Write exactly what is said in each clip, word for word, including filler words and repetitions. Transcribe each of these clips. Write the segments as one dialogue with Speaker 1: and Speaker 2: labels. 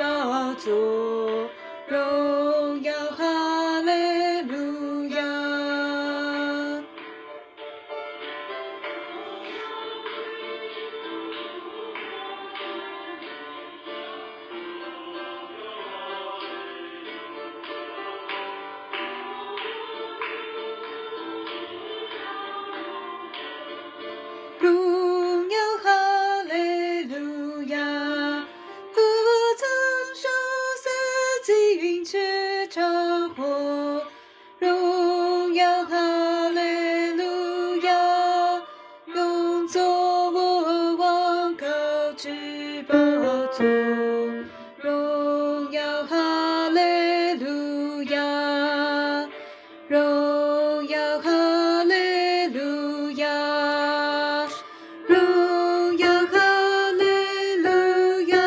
Speaker 1: 宝座，荣耀哈利路亚。荣耀哈利路亚，我曾受死积云却超火。荣耀哈利路亚，用作我王高至宝座。荣耀哈利路亚，荣耀哈利路亚。荣耀哈利路亚，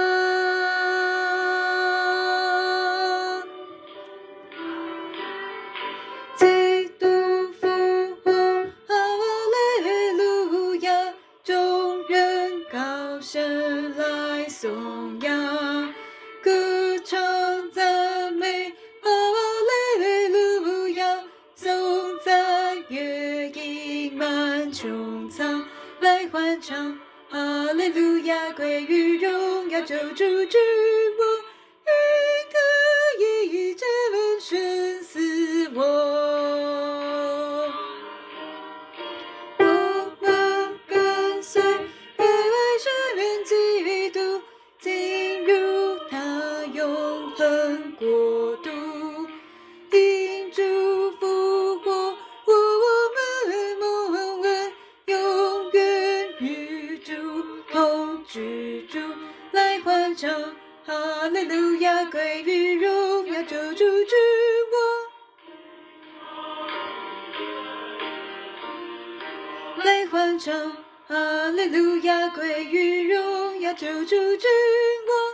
Speaker 1: 基督复活，哈利路亚，众人高声来颂扬，歌唱赞美，哈利路亚，颂赞乐音满穹苍。来欢唱，哈利路亚，归于荣耀救主之王，云可以战胜死亡。我们跟随耶稣人基督，进入他永恒国度，因主复活，我们蒙恩，永远与主同居住。来欢唱，哈利路亚，归于荣耀救主之王。来欢唱，哈利路亚，归于荣耀救主之王。